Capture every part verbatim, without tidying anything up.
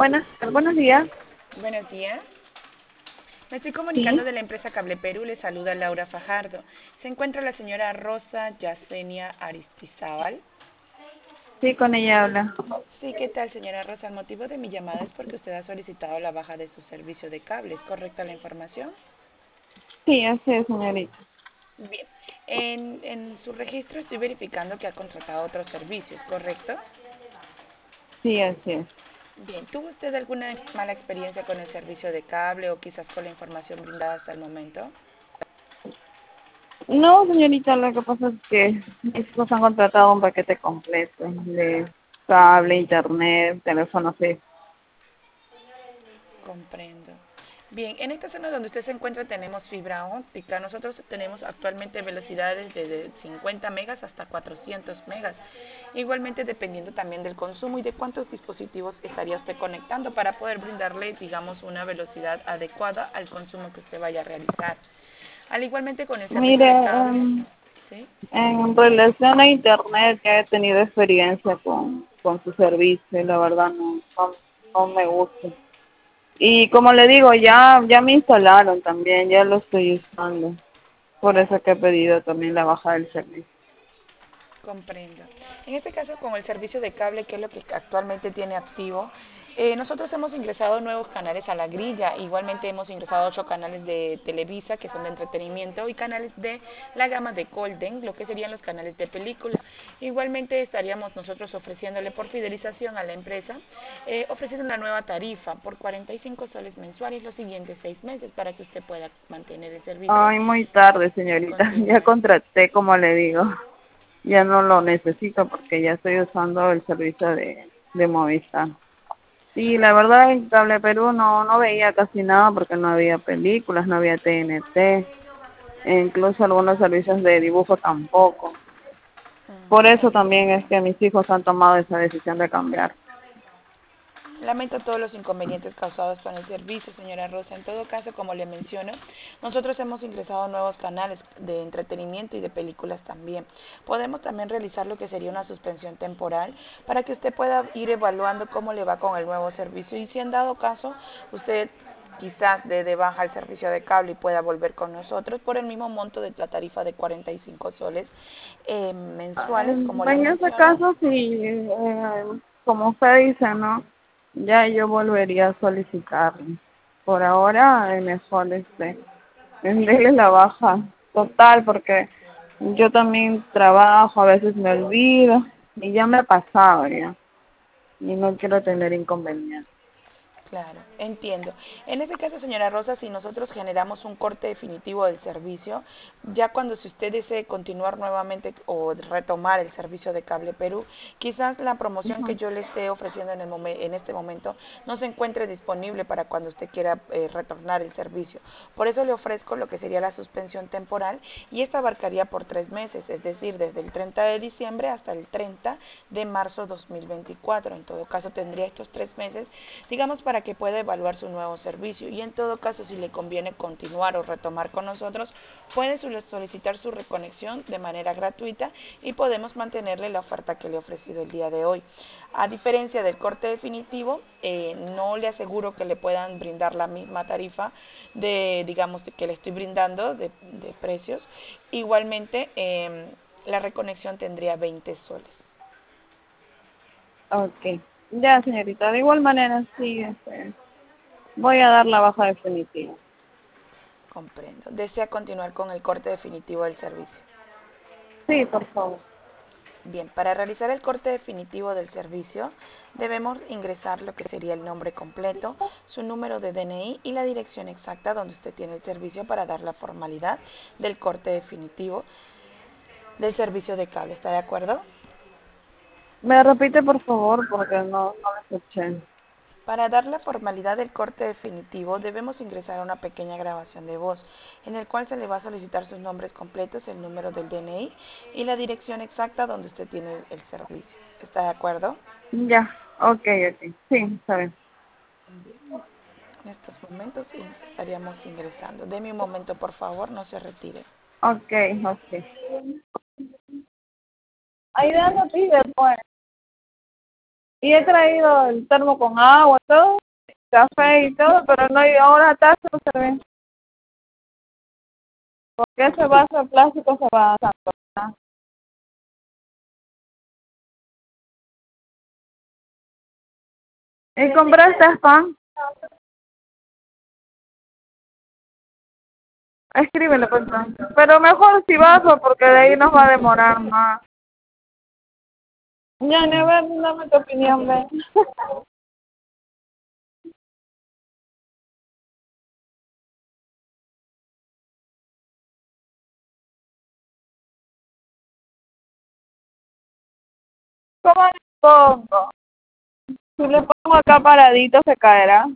Buenas, buenos días. Buenos días. Me estoy comunicando Sí, de la empresa Cable Perú. Le saluda Laura Fajardo. Se encuentra la señora Rosa Yasenia Aristizábal. sí, con ella habla. Sí, ¿qué tal, señora Rosa? El motivo de mi llamada es porque usted ha solicitado la baja de su servicio de cable. ¿Es correcta la información? Sí, así es, señorita. Bien. En, en su registro estoy verificando que ha contratado otros servicios, ¿correcto? Sí, así es. Bien. ¿Tuvo usted alguna ex- mala experiencia con el servicio de cable o quizás con la información brindada hasta el momento? No, señorita, lo que pasa es que mis hijos han contratado un paquete completo de cable, internet, teléfono fijo. Comprendo. Bien, en esta zona donde usted se encuentra tenemos fibra óptica. Nosotros tenemos actualmente velocidades desde cincuenta megas hasta cuatrocientos megas. Igualmente dependiendo también del consumo y de cuántos dispositivos estaría usted conectando para poder brindarle, digamos, una velocidad adecuada al consumo que usted vaya a realizar. Al igualmente con el servicio Mire, de cable, em, ¿sí? en relación a internet, ya he tenido experiencia con, con su servicio y la verdad no, no, no me gusta. Y como le digo, ya, ya me instalaron también, ya lo estoy usando. Por eso que he pedido también la baja del servicio. Comprendo. En este caso, con el servicio de cable, que es lo que actualmente tiene activo, eh, nosotros hemos ingresado nuevos canales a la grilla. Igualmente hemos ingresado ocho canales de Televisa, que son de entretenimiento, y canales de la gama de Golden, lo que serían los canales de película. Igualmente estaríamos nosotros ofreciéndole por fidelización a la empresa, eh, ofreciendo una nueva tarifa por cuarenta y cinco soles mensuales los siguientes seis meses para que usted pueda mantener el servicio Ay, muy tarde, señorita. Ya continuamente. contraté, como le digo. Ya no lo necesito porque ya estoy usando el servicio de, de Movistar. Sí, la verdad en Cable Perú no, no veía casi nada porque no había películas, no había T N T, e incluso algunos servicios de dibujo tampoco. Por Mm, eso también entiendo. es que mis hijos han tomado esa decisión de cambiar. Lamento todos los inconvenientes causados con el servicio, señora Rosa. En todo caso, como le menciono, nosotros hemos ingresado nuevos canales de entretenimiento y de películas también. Podemos también realizar lo que sería una suspensión temporal para que usted pueda ir evaluando cómo le va con el nuevo servicio y si en dado caso usted quizás dé de baja el servicio de cable y pueda volver con nosotros por el mismo monto de la tarifa de cuarenta y cinco soles eh, mensuales, como En, le en ese menciono. caso, sí, eh, como usted dice, ¿no? Ya yo volvería a solicitar. Por ahora, eh, mejor este, denle la baja total, porque yo también trabajo, a veces me olvido, y ya me ha pasado ya, y no quiero tener inconvenientes. Claro, entiendo. En ese caso, señora Rosa, si nosotros generamos un corte definitivo del servicio, ya cuando si usted desee continuar nuevamente o retomar el servicio de Cable Perú, quizás la promoción que Ujú. yo le esté ofreciendo en, el momen- en este momento no se encuentre disponible para cuando usted quiera eh, retornar el servicio. Por eso le ofrezco lo que sería la suspensión temporal y esta abarcaría por tres meses, es decir, desde el treinta de diciembre hasta el treinta de marzo dos mil veinticuatro. En todo caso, tendría estos tres meses, digamos, para que pueda evaluar su nuevo servicio. Y en todo caso, si le conviene continuar o retomar con nosotros, puede solicitar su reconexión de manera gratuita y podemos mantenerle la oferta que le he ofrecido el día de hoy. A diferencia del corte definitivo, eh, no le aseguro que le puedan brindar la misma tarifa de, digamos, de que le estoy brindando de, de precios. Igualmente, eh, la reconexión tendría veinte soles. Ok, ya señorita, de igual manera sí, este, voy a dar la baja definitiva. Comprendo. ¿Desea continuar con el corte definitivo del servicio? Sí, por favor. Bien, para realizar el corte definitivo del servicio debemos ingresar lo que sería el nombre completo, su número de D N I y la dirección exacta donde usted tiene el servicio para dar la formalidad del corte definitivo del servicio de cable. ¿Está de acuerdo? Me repite por favor porque no, no lo escuché. Para dar la formalidad del corte definitivo debemos ingresar a una pequeña grabación de voz en el cual se le va a solicitar sus nombres completos, el número del D N I y la dirección exacta donde usted tiene el servicio. ¿Está de acuerdo? Ya, ok, ok, sí, está bien. En estos momentos estaríamos ingresando. Deme un momento, por favor, no se retire. Ok, ok. Ahí dando pide, pues. Y he traído el termo con agua, todo, café y todo, pero no hay ahora taza no se ve. Porque ese vaso de plástico se va a sancochar. ¿Y compraste pan? Escríbele, por favor. Pero mejor si vaso, porque de ahí nos va a demorar más. Ya, ni a ver, dame tu opinión, ven. ¿Cómo le pongo? Si le pongo acá paradito, se caerá.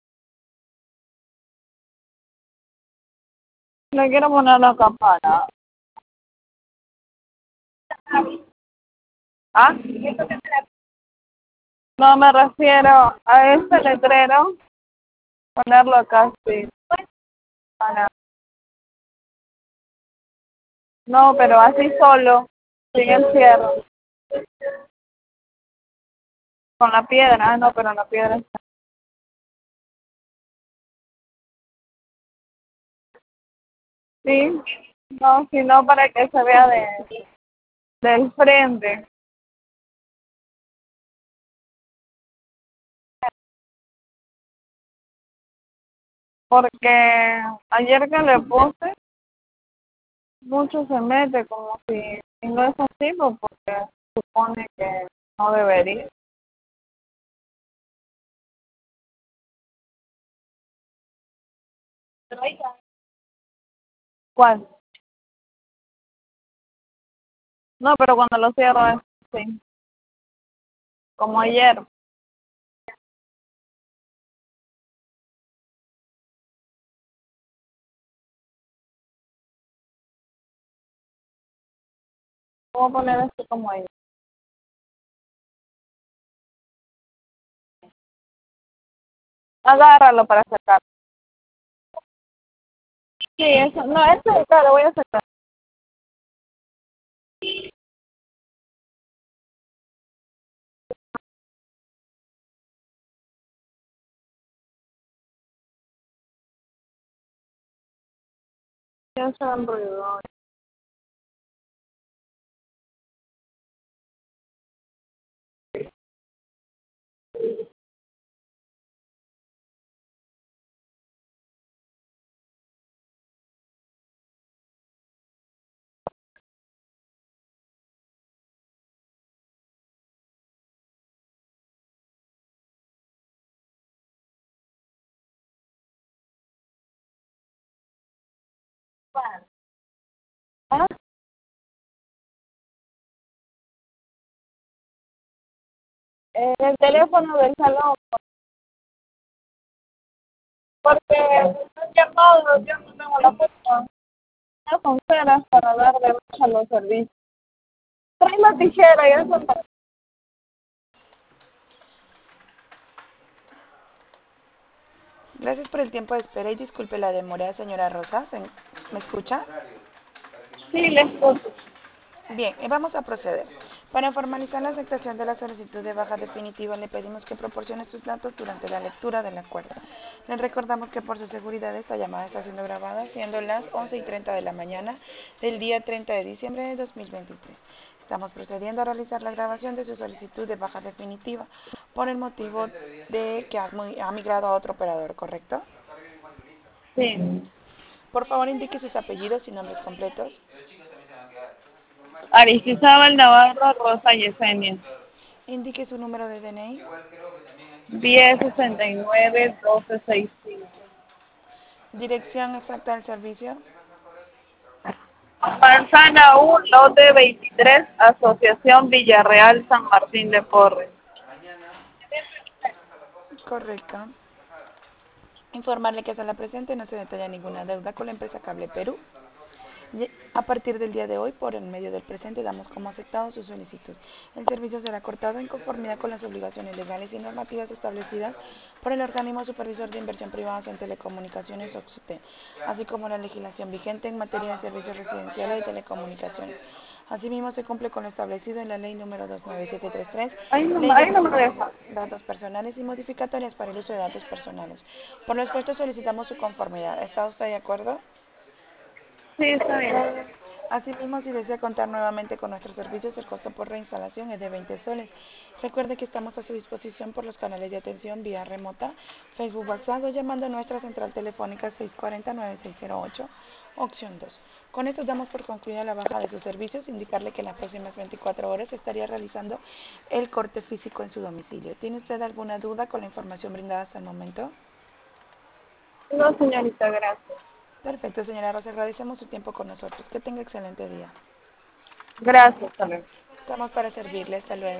Le quiero poner la campana. ¿Ah? No, me refiero a este letrero, ponerlo acá, sí. Para... No, pero así solo, sin el cierre. Con la piedra, ah, no, pero la piedra está. Sí, no, sino para que se vea de, del frente. Porque ayer que le puse, mucho se mete como si, y no es así, pues, porque supone que no debería. ¿Cuál? No, pero cuando lo cierro es así, como ayer. Voy a poner esto como ayer. Agárralo para sacar. Sí, eso, no, eso de acá lo voy a sacar. Ya se han ruido. ¿Ah? Eh, el teléfono del salón, porque han llamado, yo no tengo la puerta. No con ceras para dar de baja los servicios. Trae la tijera y eso para... Gracias por el tiempo de espera y disculpe la demora, señora Rosa. ¿Me escucha? Sí, les escucho. Bien, eh, vamos a proceder. Para formalizar la aceptación de la solicitud de baja definitiva, le pedimos que proporcione sus datos durante la lectura del acuerdo. Les recordamos que por su seguridad esta llamada está siendo grabada, siendo las once y treinta de la mañana del día treinta de diciembre de dos mil veintitrés. Estamos procediendo a realizar la grabación de su solicitud de baja definitiva por el motivo de que ha ha migrado a otro operador, ¿correcto? Sí. Por favor, indique sus apellidos y nombres completos. Aristizábal Navarro Rosa Yesenia. Indique su número de D N I. diez sesenta y nueve doce sesenta y cinco. Dirección exacta del servicio. Manzana uno, lote veintitrés, Asociación Villarreal San Martín de Porres. Correcto. Informarle que hasta la presente no se detalla ninguna deuda con la empresa Cable Perú. Y a partir del día de hoy, por el medio del presente, damos como aceptado su solicitud. El servicio será cortado en conformidad con las obligaciones legales y normativas establecidas por el Organismo Supervisor de Inversión Privada en Telecomunicaciones, OXUTE, así como la legislación vigente en materia de servicios residenciales de telecomunicaciones. Asimismo, se cumple con lo establecido en la Ley número dos nueve siete tres tres, Ahí no, Ley de ahí no me Protección deja. de Datos Personales y modificatorias para el uso de datos personales. Por lo expuesto, solicitamos su conformidad. ¿Está usted de acuerdo? Sí, está bien. Asimismo, si desea contar nuevamente con nuestros servicios, el costo por reinstalación es de veinte soles. Recuerde que estamos a su disposición por los canales de atención vía remota, Facebook, WhatsApp o llamando a nuestra central telefónica seis cuatro cero, nueve seis cero ocho, opción dos. Con esto damos por concluida la baja de sus servicios, indicarle que en las próximas veinticuatro horas estaría realizando el corte físico en su domicilio. ¿Tiene usted alguna duda con la información brindada hasta el momento? No, señorita, gracias. Perfecto, señora Rosa, agradecemos su tiempo con nosotros. Que tenga excelente día. Gracias, hasta luego. Estamos para servirle. Hasta luego.